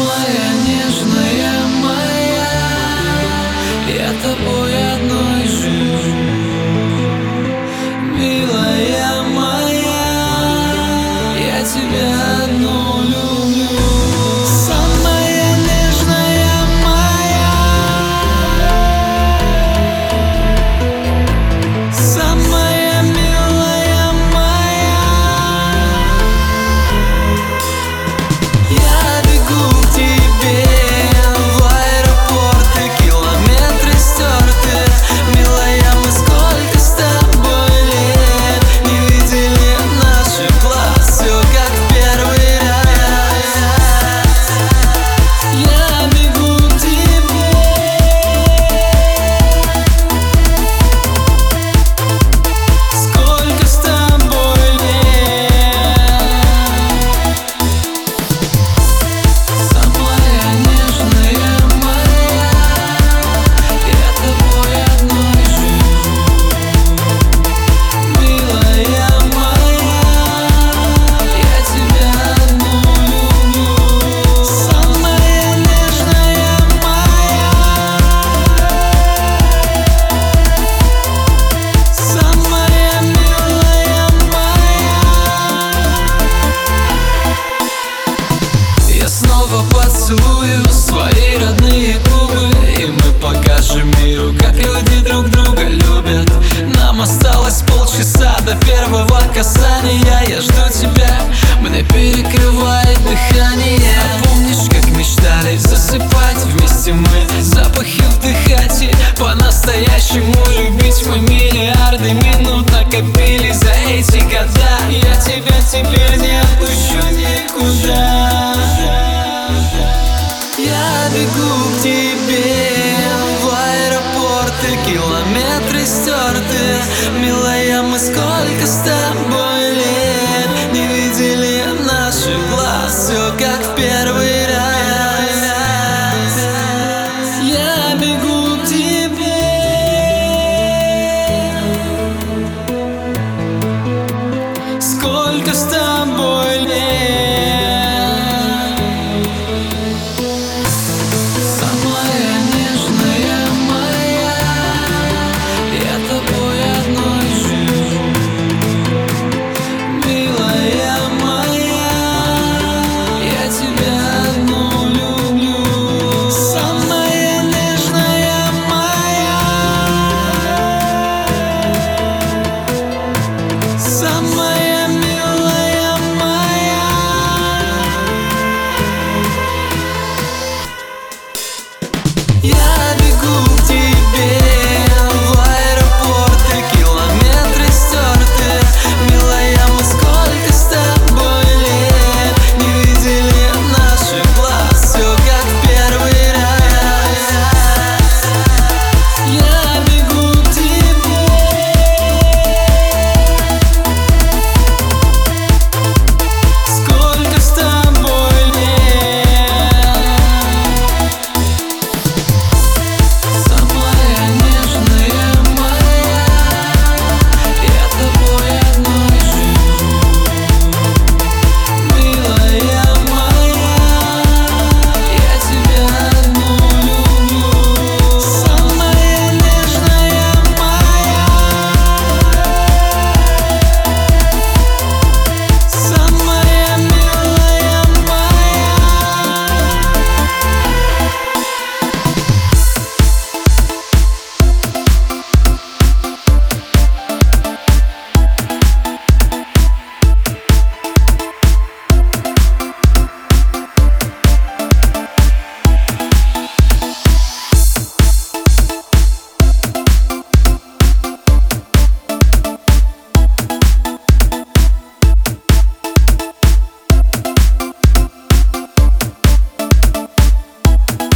Самая нежная моя, я тобой одной живу. Милая моя, я тебя одну люблю. Самая нежная моя, самая милая моя. Я бегу к тебе в аэропорты, километры стерты. Милая, мы сколько с тобой лет не видели наших глаз, все как в первый раз. Я бегу к тебе. Сколько с тобой лет. Самая нежная моя, я тобой одной живу. Милая моя, я тебя одну люблю. Самая нежная моя, самая милая моя. Я снова поцелую свои родные губы, и мы покажем миру, как люди друг друга любят. Нам осталось полчаса до первого касания. Я жду тебя, мне перекрывает дыхание. А помнишь, как мечтали засыпать вместе мы, запахи вдыхать и по-настоящему любить? Мы миллиарды минут накопили за эти года. Я тебя теперь не отпущу никуда. Я бегу к тебе в аэропорты, километры стерты. Милая, мы сколько с тобой